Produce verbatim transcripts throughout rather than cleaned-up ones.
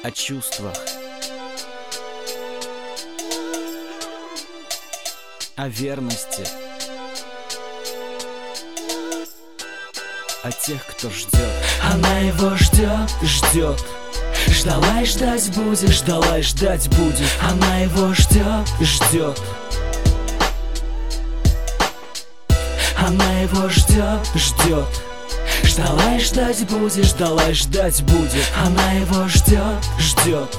о чувствах, о верности, о тех, кто ждет. Она его ждет, ждет. Ждала и ждать будет, ждала и ждать будет. Она его ждет, ждет. Она его ждет, ждет. Ждала и ждать будет, ждала и ждать будет. Она его ждет, ждет.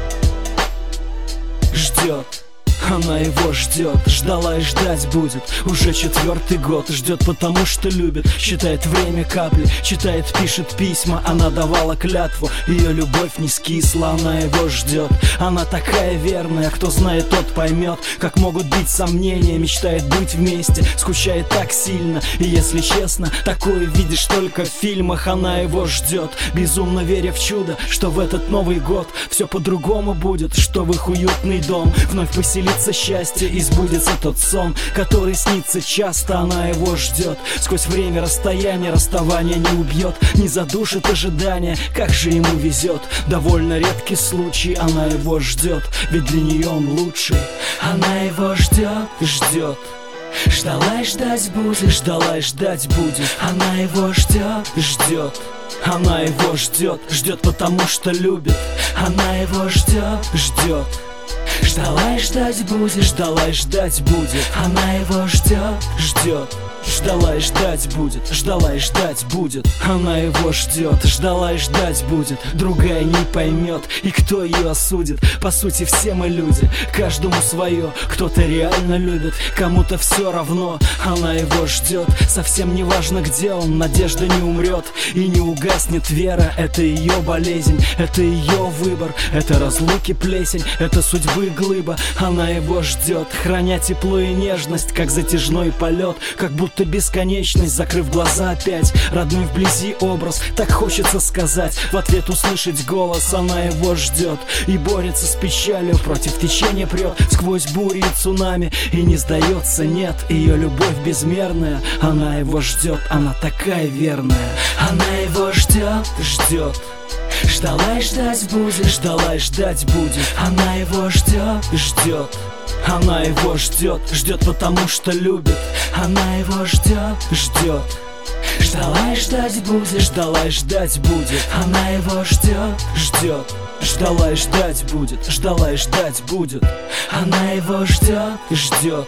Ждет. Она его ждет, ждала и ждать будет. Уже четвертый год ждет, потому что любит. Считает время капли, читает, пишет письма. Она давала клятву, ее любовь не скисла. Она его ждет, она такая верная. Кто знает, тот поймет, как могут быть сомнения. Мечтает быть вместе, скучает так сильно. И если честно, такое видишь только в фильмах. Она его ждет, безумно веря в чудо, что в этот Новый год все по-другому будет. Что в их уютный дом вновь поселится счастье и сбудется тот сон, который снится часто. Она его ждет, сквозь время расстояние расставания не убьет, не задушит ожидания, как же ему везет. Довольно редкий случай, она его ждет, ведь для нее он лучший. Она его ждет, ждет. Ждала и ждать будет, ждала и ждать будет. Она его ждет, ждет. Она его ждет, ждет, потому что любит. Она его ждет, ждет. Ждала и ждать будет, ждала и ждать будет. Она его ждет, ждет. Ждала и ждать будет, ждала и ждать будет. Она его ждет, ждала и ждать будет. Другая не поймет, и кто ее осудит? По сути, все мы люди, каждому свое. Кто-то реально любит, кому-то все равно. Она его ждет, совсем не важно, где он. Надежда не умрет и не угаснет вера. Это ее болезнь, это ее выбор. Это разлуки плесень, это судьбы глыба. Она его ждет, храня тепло и нежность, как затяжной полет, как будто бесконечность, закрыв глаза опять. Родной вблизи образ, так хочется сказать. В ответ услышать голос. Она его ждет и борется с печалью, против течения прет сквозь бури и цунами. И не сдается, нет, ее любовь безмерная. Она его ждет, она такая верная. Она его ждет, ждет. Ждала и ждать будет, ждала и ждать будет. Она его ждет, ждет. Она его ждет, ждет, потому что любит. Она его ждет, ждет. Ждала и ждать будет, ждала и ждать будет. Она его ждет, ждет. Ждала и ждать будет, ждала и ждать будет. Она его ждет, ждет.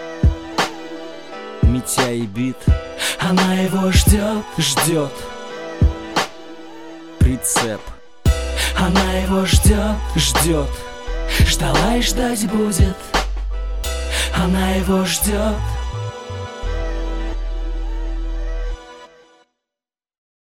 Митя и Бит. Она его ждет, ждет. Прицеп. Она его ждет, ждет. Ждала и ждать будет. Она его ждет,